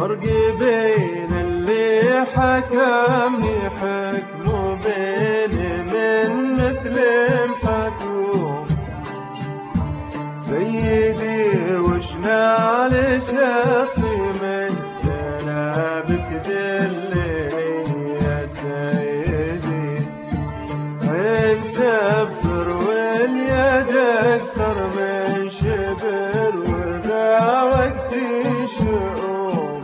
فرق بين اللي حكمني حكم وبين من مثل محكوم. سيدي وش نال شخصي من جنابك دلني يا سيدي. انت ابصر واليد اكثر من شبر وذا وقت شؤوم.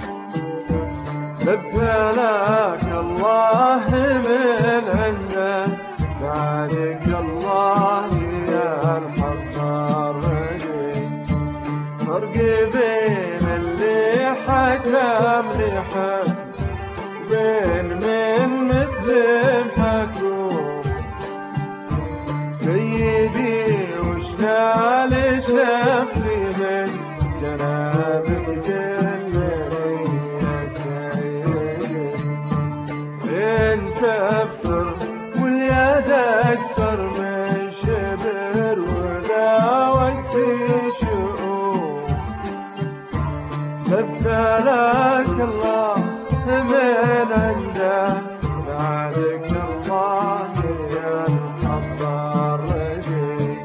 ابتلاك الله من عنده بعدك الله يا الحضار رجي. فرق بين اللي حكمني حكم بين من مثل محكوم. سيدي وش نال شخصي من جنابك دلني يا سيدي. انت ابصر واليد اكثر من شبر وذا وقت شؤوم. ابتلاك الله من عنده بعدك الله يا الحضار رجي.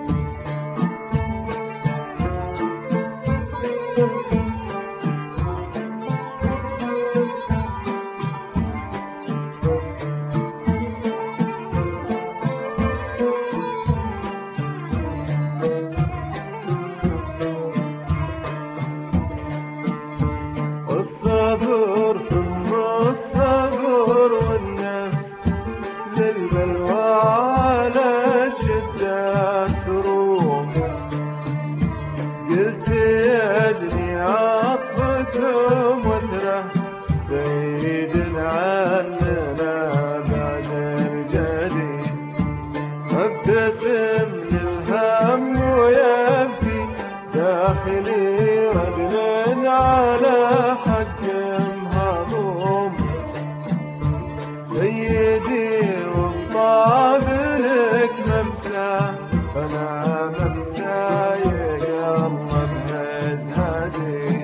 الصبر ثم الصبر والنفس للبلوى على الشدة تروم. قلت يدني عطفكم وثرة بعيد عننا بعد الجديد. ابتسم للهم ويبكي داخلي رجل على حق مهضوم. سيدي وانطاب لك ممسى فانا ممساي قلب هزهدي.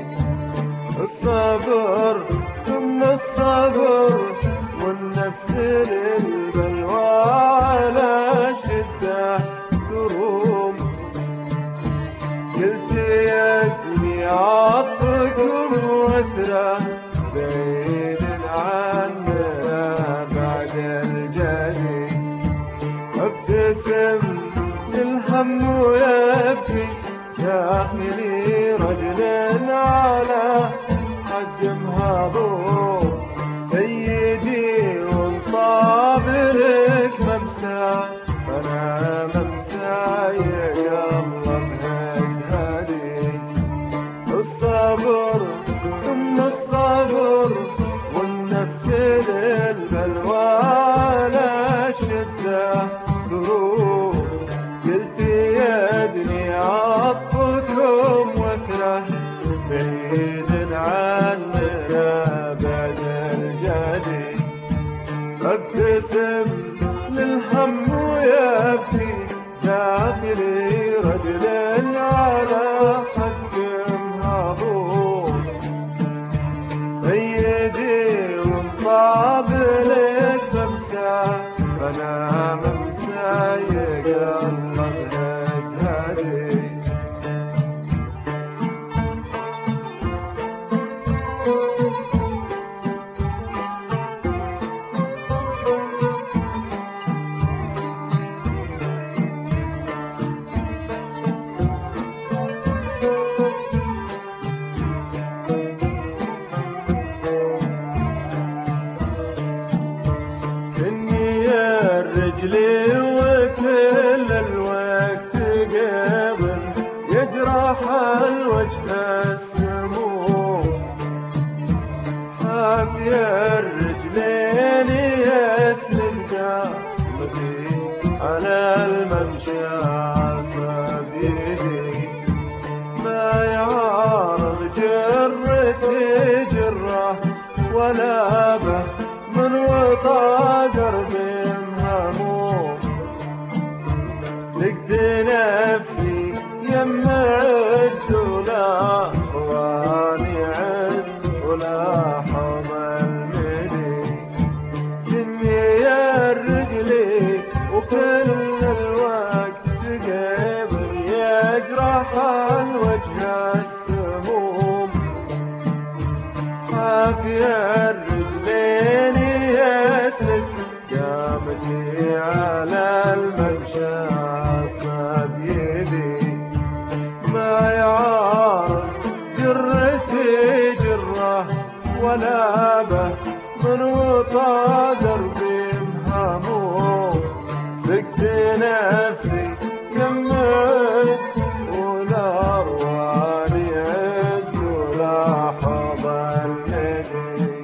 الصبر ثم الصبر والنفس للبلوى على شدة تروم. قلت يدني عطفكم وثرة بعيد عننا بعد الجديد. ابتسم للهم ويبكي داخلي رجل على حق مهضوم. سيدي وانطاب لك ممسى فانا ممساي قلب هزهدي. الصبر ثم الصبر والنفس للبلوى على شدة تروم. قلت يدني عطفكم وثرة بعيد عننا بعد الجديد. ابتسم للهم ويبكي داخلي رجل على حق مهضوم. سيدي وانطاب لك ممسى فانا ممساي قلب هزهدي. رجلي وكل الوقت قبل يجرح الوجه السموم. حافي الرجلين يسند قلبي على الممشى عصب يدي. ما يعارض جرتي جره ولا به من وطا قربي مهموم. سقت نفسي يم عد ولا واني عد ولا الممشى صاب يدي ما يعارض جرتي جره ولا به من وطى دربي مهموم سقت نفسي يمك ولا رواني يد ولا حضن يدي